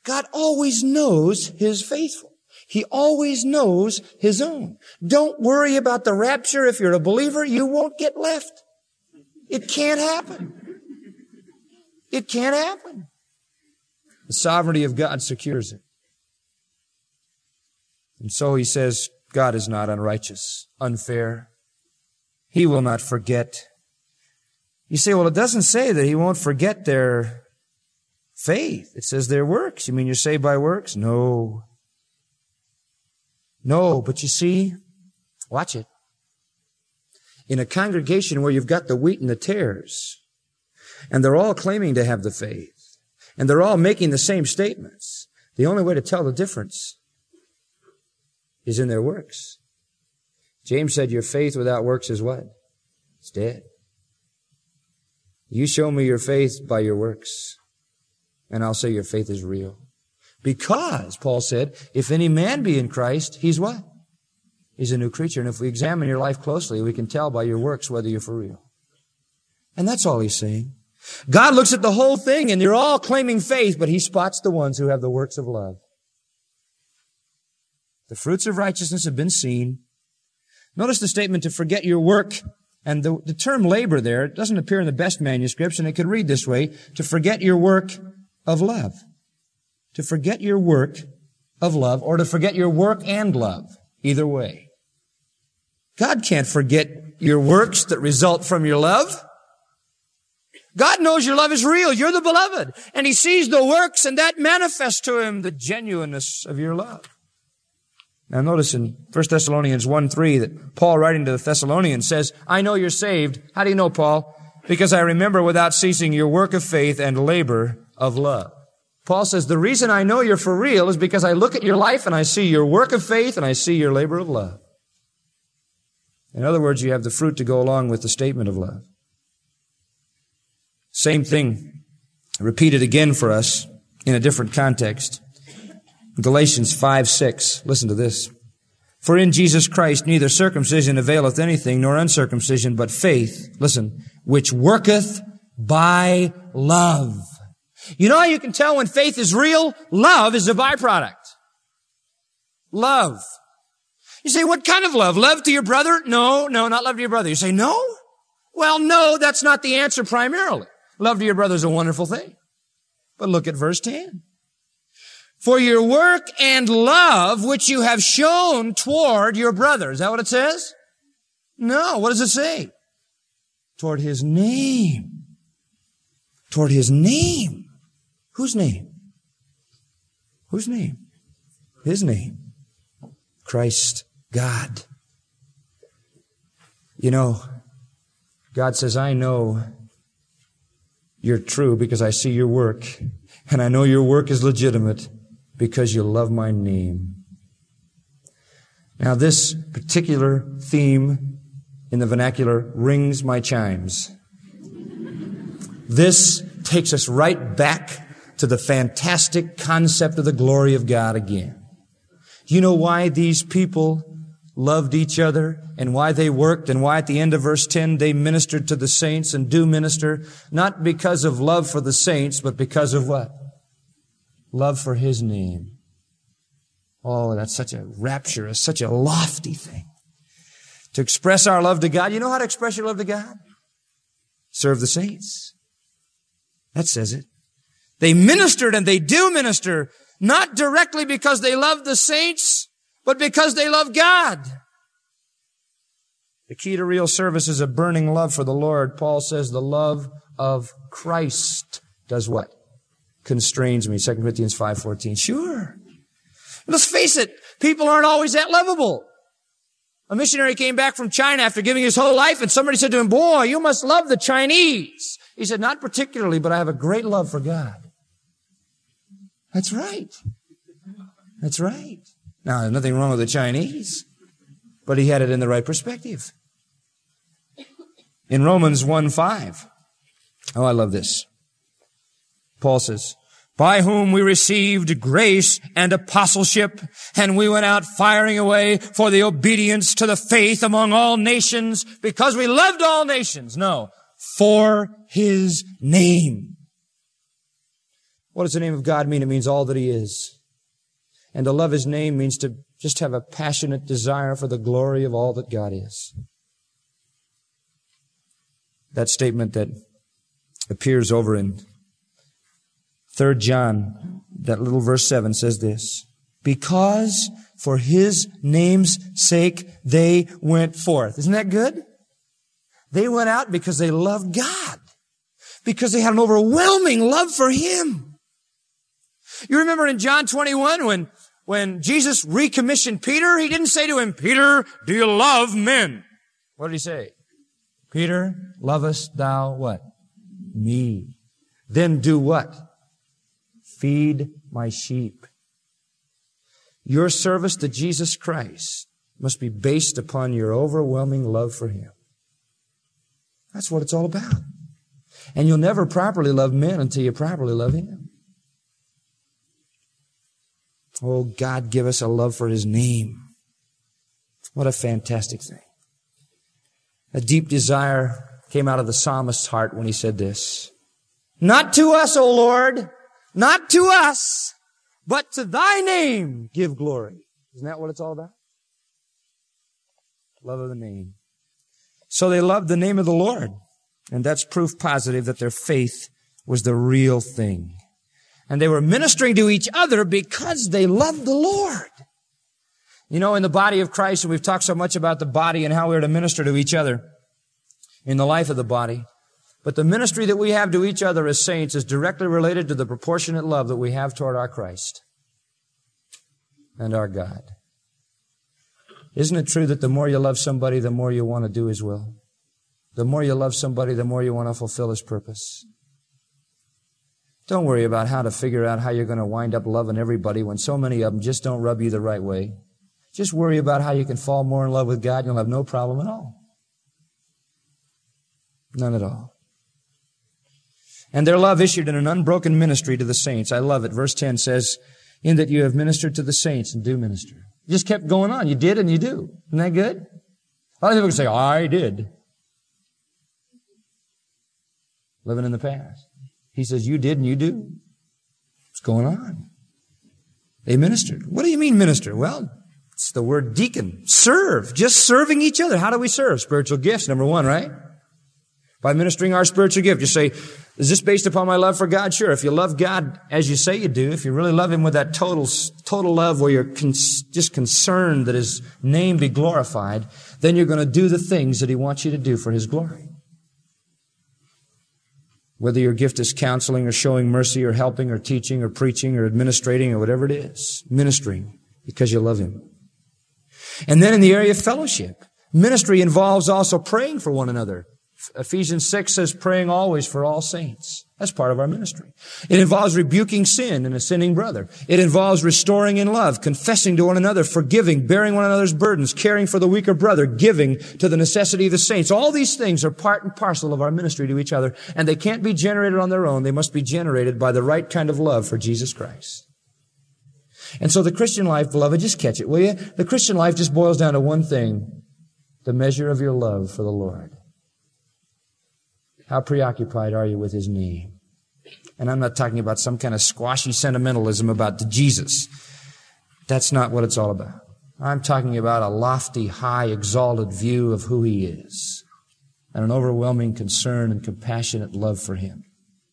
God always knows His faithful. He always knows His own. Don't worry about the rapture. If you're a believer, you won't get left. It can't happen. It can't happen. The sovereignty of God secures it. And so He says, God is not unrighteous, unfair. He will not forget. You say, well, it doesn't say that He won't forget their faith. It says their works. You mean you're saved by works? No. No, but you see, watch it. In a congregation where you've got the wheat and the tares, and they're all claiming to have the faith, and they're all making the same statements, the only way to tell the difference is in their works. James said, your faith without works is what? It's dead. You show me your faith by your works, and I'll say your faith is real. Because, Paul said, if any man be in Christ, he's what? He's a new creature. And if we examine your life closely, we can tell by your works whether you're for real. And that's all he's saying. God looks at the whole thing, and they're all claiming faith, but He spots the ones who have the works of love. The fruits of righteousness have been seen. Notice the statement, to forget your work. And the, the term labor there, it doesn't appear in the best manuscripts, and it could read this way, to forget your work of love. To forget your work of love, or to forget your work and love. Either way. God can't forget your works that result from your love. God knows your love is real. You're the beloved. And He sees the works, and that manifests to Him the genuineness of your love. Now notice in First Thessalonians one three that Paul, writing to the Thessalonians, says, I know you're saved. How do you know, Paul? Because I remember without ceasing your work of faith and labor of love. Paul says, the reason I know you're for real is because I look at your life and I see your work of faith and I see your labor of love. In other words, you have the fruit to go along with the statement of love. Same thing repeated again for us in a different context. Galatians five six. Listen to this. For in Jesus Christ neither circumcision availeth anything, nor uncircumcision, but faith, listen, which worketh by love. You know how you can tell when faith is real? Love is a byproduct. Love. You say, what kind of love? Love to your brother? No, no, not love to your brother. You say, no? Well, no, that's not the answer primarily. Love to your brother is a wonderful thing. But look at verse ten. For your work and love which you have shown toward your brother. Is that what it says? No. What does it say? Toward His name. Toward His name. Whose name? Whose name? His name. Christ, God. You know, God says, I know you're true because I see your work. And I know your work is legitimate because you love my name. Now, this particular theme in the vernacular rings my chimes. This takes us right back to the fantastic concept of the glory of God again. Do you know why these people loved each other and why they worked and why at the end of verse ten they ministered to the saints and do minister? Not because of love for the saints, but because of what? Love for His name. Oh, that's such a rapturous, such a lofty thing. To express our love to God. You know how to express your love to God? Serve the saints. That says it. They ministered and they do minister, not directly because they love the saints, but because they love God. The key to real service is a burning love for the Lord. Paul says the love of Christ does what? Constrains me. Second Corinthians five fourteen. Sure. Let's face it, people aren't always that lovable. A missionary came back from China after giving his whole life, and somebody said to him, boy, you must love the Chinese. He said, not particularly, but I have a great love for God. That's right. That's right. Now, there's nothing wrong with the Chinese, but he had it in the right perspective. In Romans one five, oh, I love this. Paul says, by whom we received grace and apostleship, and we went out firing away for the obedience to the faith among all nations, because we loved all nations. No, for His name. What does the name of God mean? It means all that He is. And to love His name means to just have a passionate desire for the glory of all that God is. That statement that appears over in Third John, that little verse seven says this, because for His name's sake they went forth. Isn't that good? They went out because they loved God. Because they had an overwhelming love for Him. You remember in John twenty-one when, when Jesus recommissioned Peter, He didn't say to him, Peter, do you love men? What did He say? Peter, lovest thou what? Me. Then do what? Feed my sheep. Your service to Jesus Christ must be based upon your overwhelming love for Him. That's what it's all about. And you'll never properly love men until you properly love Him. Oh, God, give us a love for His name. What a fantastic thing. A deep desire came out of the psalmist's heart when he said this. Not to us, O Lord, not to us, but to Thy name give glory. Isn't that what it's all about? Love of the name. So they loved the name of the Lord. And that's proof positive that their faith was the real thing. And they were ministering to each other because they loved the Lord. You know, in the body of Christ, and we've talked so much about the body and how we're to minister to each other in the life of the body. But the ministry that we have to each other as saints is directly related to the proportionate love that we have toward our Christ and our God. Isn't it true that the more you love somebody, the more you want to do His will? The more you love somebody, the more you want to fulfill His purpose. Don't worry about how to figure out how you're going to wind up loving everybody when so many of them just don't rub you the right way. Just worry about how you can fall more in love with God and you'll have no problem at all. None at all. And their love issued in an unbroken ministry to the saints. I love it. Verse ten says, in that you have ministered to the saints and do minister. You just kept going on. You did and you do. Isn't that good? A lot of people can say, I did. Living in the past. He says, you did and you do. What's going on? They ministered. What do you mean minister? Well, it's the word deacon. Serve. Just serving each other. How do we serve? Spiritual gifts, number one, right? By ministering our spiritual gift. You say, is this based upon my love for God? Sure. If you love God as you say you do, if you really love Him with that total, total love where you're con- just concerned that His name be glorified, then you're going to do the things that He wants you to do for His glory. Whether your gift is counseling or showing mercy or helping or teaching or preaching or administrating or whatever it is, ministering because you love Him. And then in the area of fellowship, ministry involves also praying for one another. Ephesians six says praying always for all saints. That's part of our ministry. It involves rebuking sin in a sinning brother. It involves restoring in love, confessing to one another, forgiving, bearing one another's burdens, caring for the weaker brother, giving to the necessity of the saints. All these things are part and parcel of our ministry to each other, and they can't be generated on their own. They must be generated by the right kind of love for Jesus Christ. And so the Christian life, beloved, just catch it, will you? The Christian life just boils down to one thing, the measure of your love for the Lord. How preoccupied are you with His name? And I'm not talking about some kind of squashy sentimentalism about the Jesus. That's not what it's all about. I'm talking about a lofty, high, exalted view of who He is and an overwhelming concern and compassionate love for Him.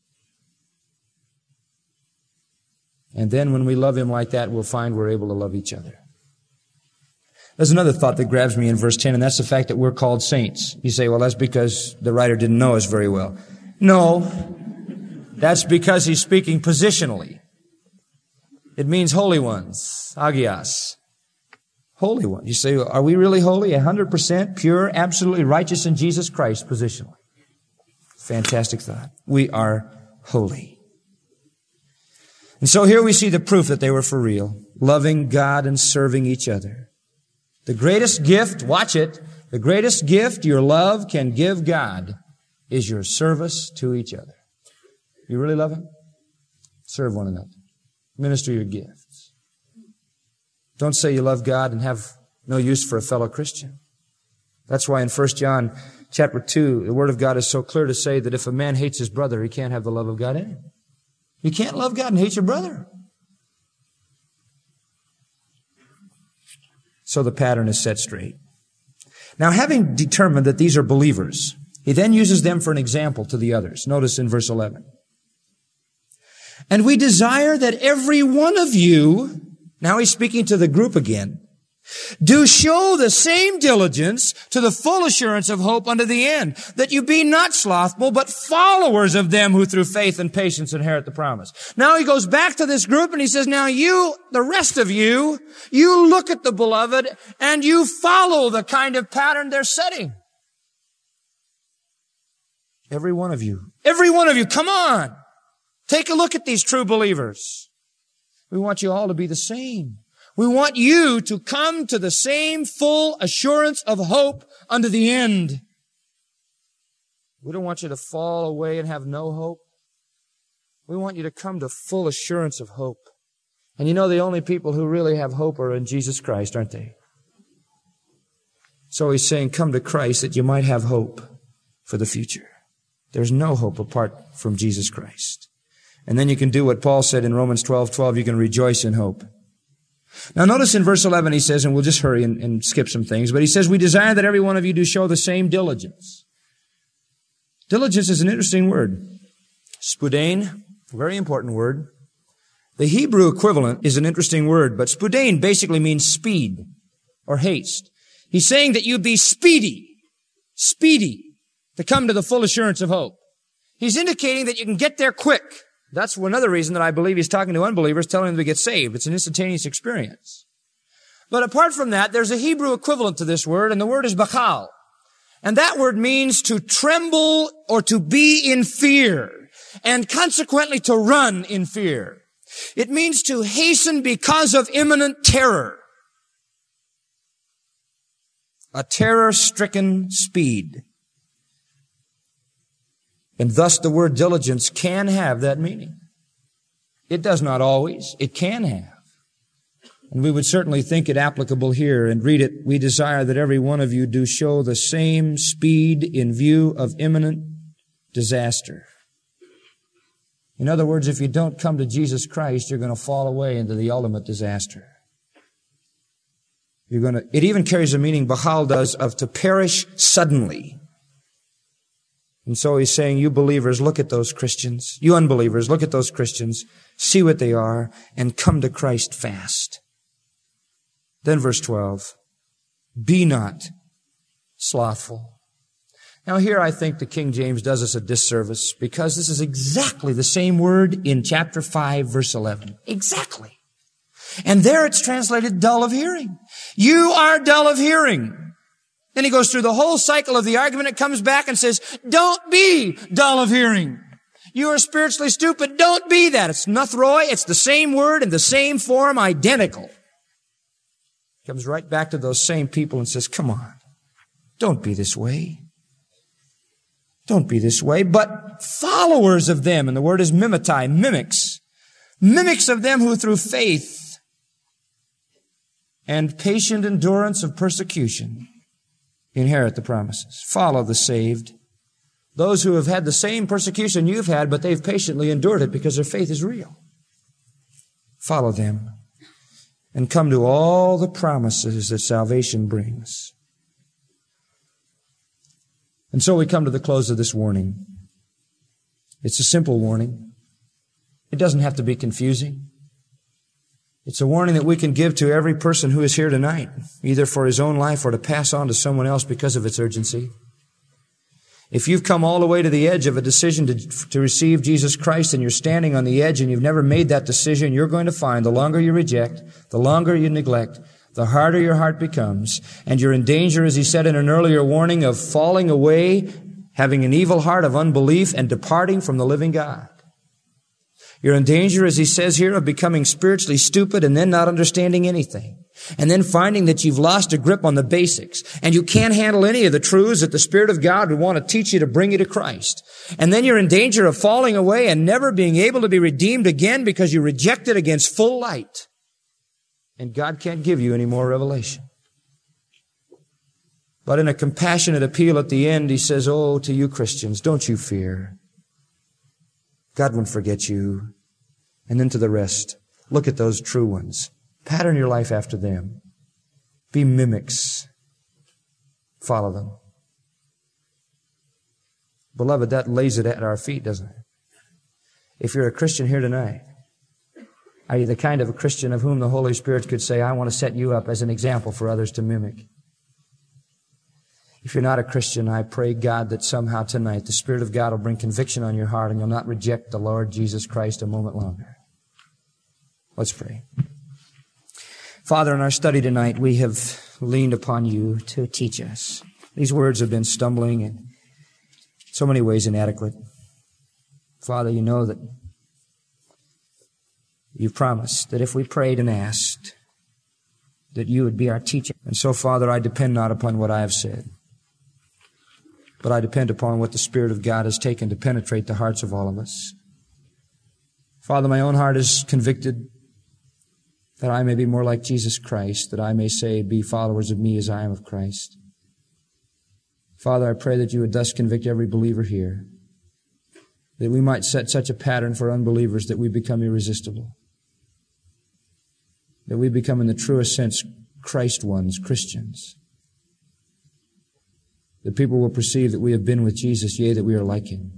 And then when we love Him like that, we'll find we're able to love each other. There's another thought that grabs me in verse ten, and that's the fact that we're called saints. You say, well, that's because the writer didn't know us very well. No, that's because he's speaking positionally. It means holy ones, agios, holy ones. You say, are we really holy? one hundred percent pure, absolutely righteous in Jesus Christ positionally. Fantastic thought. We are holy. And so here we see the proof that they were for real, loving God and serving each other. The greatest gift, watch it, the greatest gift your love can give God is your service to each other. You really love Him? Serve one another. Minister your gifts. Don't say you love God and have no use for a fellow Christian. That's why in First John chapter two, the Word of God is so clear to say that if a man hates his brother, he can't have the love of God in him. You can't love God and hate your brother. So the pattern is set straight. Now, having determined that these are believers, he then uses them for an example to the others. Notice in verse eleven. And we desire that every one of you, now he's speaking to the group again, do show the same diligence to the full assurance of hope unto the end, that you be not slothful, but followers of them who through faith and patience inherit the promise. Now he goes back to this group and he says, now you, the rest of you, you look at the beloved and you follow the kind of pattern they're setting. Every one of you. Every one of you, come on. Take a look at these true believers. We want you all to be the same. We want you to come to the same full assurance of hope unto the end. We don't want you to fall away and have no hope. We want you to come to full assurance of hope. And you know the only people who really have hope are in Jesus Christ, aren't they? So he's saying, come to Christ that you might have hope for the future. There's no hope apart from Jesus Christ. And then you can do what Paul said in Romans twelve twelve, you can rejoice in hope. Now notice in verse eleven he says, and we'll just hurry and, and skip some things, but he says, we desire that every one of you do show the same diligence. Diligence is an interesting word. Spudain, very important word. The Hebrew equivalent is an interesting word, but spudain basically means speed or haste. He's saying that you be speedy, speedy to come to the full assurance of hope. He's indicating that you can get there quick. That's another reason that I believe he's talking to unbelievers, telling them to get saved. It's an instantaneous experience. But apart from that, there's a Hebrew equivalent to this word, and the word is bachal. And that word means to tremble or to be in fear, and consequently to run in fear. It means to hasten because of imminent terror. A terror-stricken speed. And thus the word diligence can have that meaning. It does not always. It can have. And we would certainly think it applicable here and read it. We desire that every one of you do show the same speed in view of imminent disaster. In other words, if you don't come to Jesus Christ, you're going to fall away into the ultimate disaster. You're going to, it even carries a meaning, Bachal does, of to perish suddenly. And so he's saying, you believers, look at those Christians. You unbelievers, look at those Christians. See what they are and come to Christ fast. Then verse twelve, be not slothful. Now here I think the King James does us a disservice because this is exactly the same word in chapter five, verse eleven. Exactly. And there it's translated dull of hearing. You are dull of hearing. Then he goes through the whole cycle of the argument. It comes back and says, don't be dull of hearing. You are spiritually stupid. Don't be that. It's nathroi. It's the same word in the same form, identical. Comes right back to those same people and says, come on. Don't be this way. Don't be this way, but followers of them. And the word is mimetai, mimics. Mimics of them who through faith and patient endurance of persecution inherit the promises. Follow the saved. Those who have had the same persecution you've had, but they've patiently endured it because their faith is real. Follow them and come to all the promises that salvation brings. And so we come to the close of this warning. It's a simple warning. It doesn't have to be confusing. It's a warning that we can give to every person who is here tonight, either for his own life or to pass on to someone else because of its urgency. If you've come all the way to the edge of a decision to, to receive Jesus Christ and you're standing on the edge and you've never made that decision, you're going to find the longer you reject, the longer you neglect, the harder your heart becomes, and you're in danger, as he said in an earlier warning, of falling away, having an evil heart of unbelief, and departing from the living God. You're in danger, as he says here, of becoming spiritually stupid and then not understanding anything. And then finding that you've lost a grip on the basics. And you can't handle any of the truths that the Spirit of God would want to teach you to bring you to Christ. And then you're in danger of falling away and never being able to be redeemed again because you rejected against full light. And God can't give you any more revelation. But in a compassionate appeal at the end, he says, oh, to you Christians, don't you fear. God won't forget you. And then to the rest, look at those true ones. Pattern your life after them. Be mimics. Follow them. Beloved, that lays it at our feet, doesn't it? If you're a Christian here tonight, are you the kind of a Christian of whom the Holy Spirit could say, I want to set you up as an example for others to mimic? If you're not a Christian, I pray, God, that somehow tonight the Spirit of God will bring conviction on your heart and you'll not reject the Lord Jesus Christ a moment longer. Let's pray. Father, in our study tonight, we have leaned upon you to teach us. These words have been stumbling in so many ways inadequate. Father, you know that you promised that if we prayed and asked, that you would be our teacher. And so, Father, I depend not upon what I have said, but I depend upon what the Spirit of God has taken to penetrate the hearts of all of us. Father, my own heart is convicted that I may be more like Jesus Christ, that I may say, be followers of me as I am of Christ. Father, I pray that you would thus convict every believer here, that we might set such a pattern for unbelievers that we become irresistible, that we become in the truest sense Christ ones, Christians, that people will perceive that we have been with Jesus, yea, that we are like him.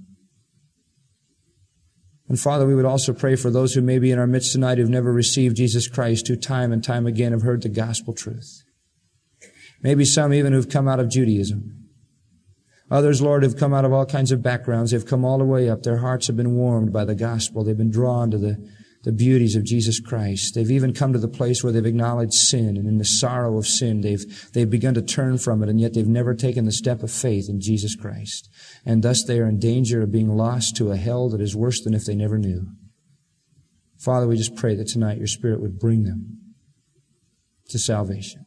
And Father, we would also pray for those who may be in our midst tonight who have never received Jesus Christ, who time and time again have heard the gospel truth. Maybe some even who've come out of Judaism. Others, Lord, have come out of all kinds of backgrounds. They've come all the way up. Their hearts have been warmed by the gospel. They've been drawn to the, the beauties of Jesus Christ. They've even come to the place where they've acknowledged sin, and in the sorrow of sin, they've, they've begun to turn from it, and yet they've never taken the step of faith in Jesus Christ. And thus they are in danger of being lost to a hell that is worse than if they never knew. Father, we just pray that tonight your Spirit would bring them to salvation.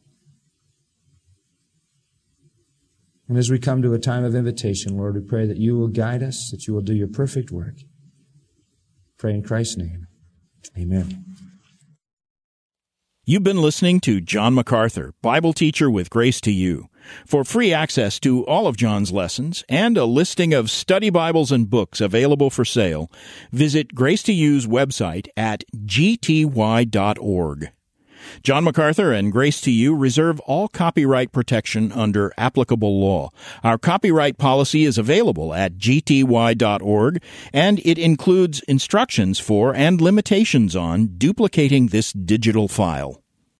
And as we come to a time of invitation, Lord, we pray that you will guide us, that you will do your perfect work. Pray in Christ's name. Amen. You've been listening to John MacArthur, Bible teacher with Grace to You. For free access to all of John's lessons and a listing of study Bibles and books available for sale, visit Grace to You's website at g t y dot org. John MacArthur and Grace to You reserve all copyright protection under applicable law. Our copyright policy is available at g t y dot org, and it includes instructions for and limitations on duplicating this digital file.